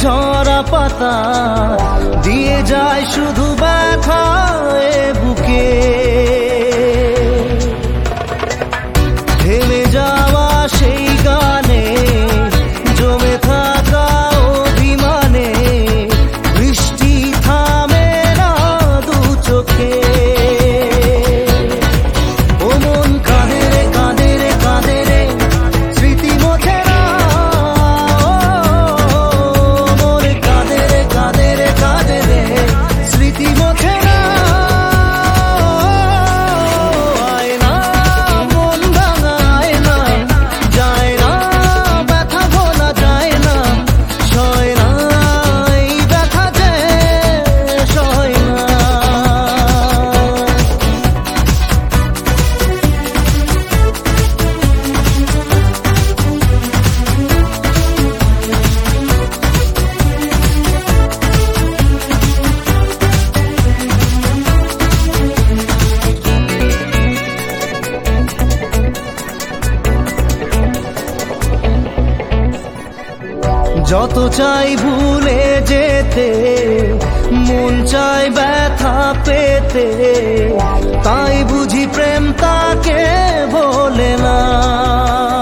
ঝরা পাতা দিয়ে যায় শুধু ব্যথা এ বুকে। থেমে যাওয়া সেই গানে জমে থাকা অভিমানে বৃষ্টি থামে না দু চোখে। ও মন কাঁদে রে কাঁদে রে কাঁদে রে স্মৃতি মোছে না। মন কাঁদে রে কাঁদে রে কাঁদে রে স্মৃতি মোছে না। যত চাই ভুলে যেতে মন চাই ব্যথা পেতে, তাই বুঝি প্রেম তাকে ভোলে না।